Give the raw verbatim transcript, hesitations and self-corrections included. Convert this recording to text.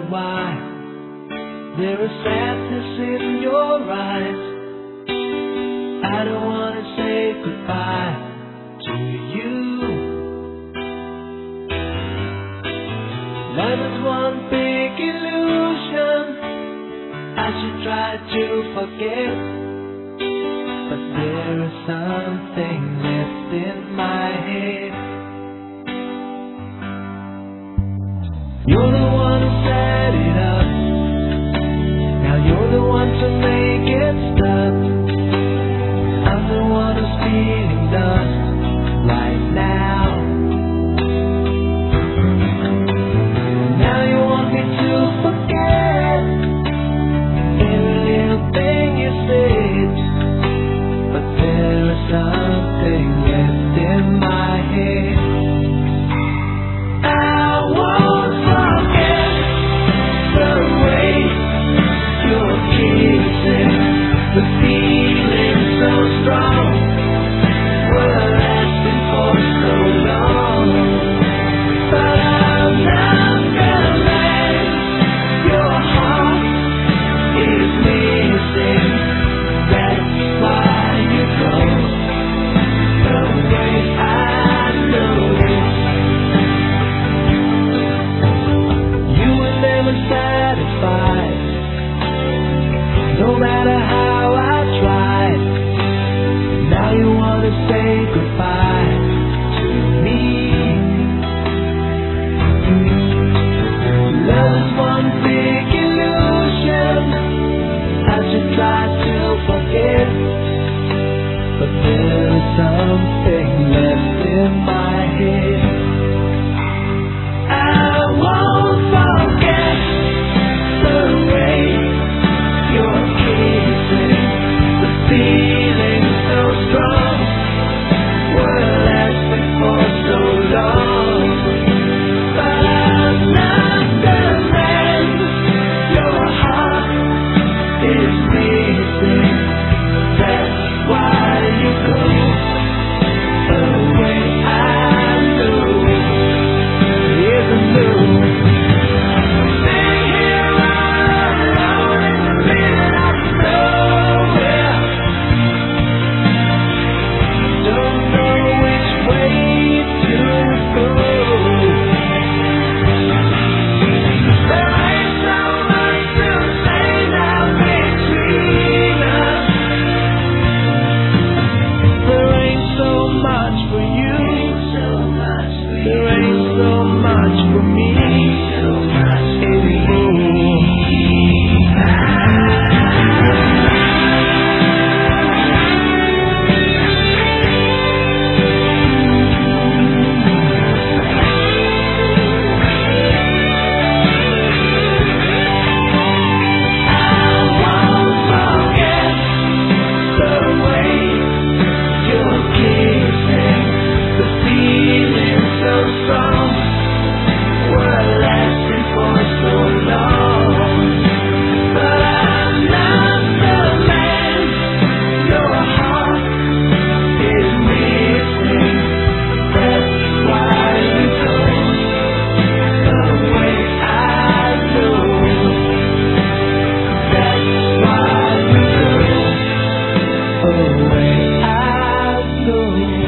why there is sadness in your eyes. I don't wanna say goodbye to you. Love is one big illusion. I should try to forget, but there is something left in my head. You're the one who set it up. Now you're the one to make it stop. I'm the one who's feeling dust right now. Now you want me to forget every little thing you said, but there is something left in my head. I won't forget the way you're kissing, the feeling so strong. We're lasting for so long, but I'm not gonna let your heart is missing. That's why you go the way I know. You were never satisfied, no matter how I tried. Now you wanna say goodbye to me. Love is one big illusion. I should try to forget, but there is something left in my head. I won't forget the way you're kissing, the feeling so strong. We're lasting for so long, but I'm not the man your heart is missing. That's why you go away. I know, yes I know. Sitting here all alone in the middle of nowhere. Don't know which way to go. There ain't so much to say now between us. There ain't so much for you. There ain't so much for me anymore. Away I go.